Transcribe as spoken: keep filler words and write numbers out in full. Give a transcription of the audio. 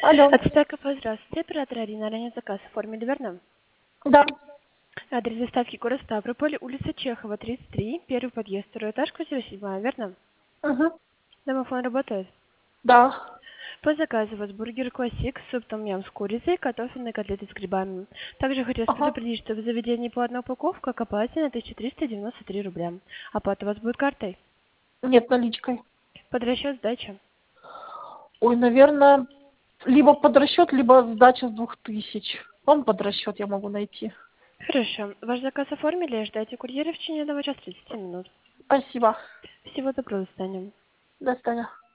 Алло. От Стека, здравствуйте. Оператор Арина, ранее заказ оформили, верно? Да. Адрес доставки город Ставрополь, улица Чехова, тридцать три, первый подъезд, второй этаж, квартира седьмая, верно? Угу. Домофон работает. Да. По заказу у вас бургер классик, суп том ям с курицей, картофельные котлеты с грибами. Также хотелось Ага. предупредить, что в заведении по одной упаковке, как оплате на тысяча триста девяносто три рубля. Оплата у вас будет картой. Нет, наличкой. Под расчет сдача. Ой, наверное, либо под расчет, либо сдача с двух тысяч. Он под расчет я могу найти. Хорошо. Ваш заказ оформили, ждайте курьера в течение одного часа тридцати минут. Спасибо. Всего доброго, до свидания. До свидания.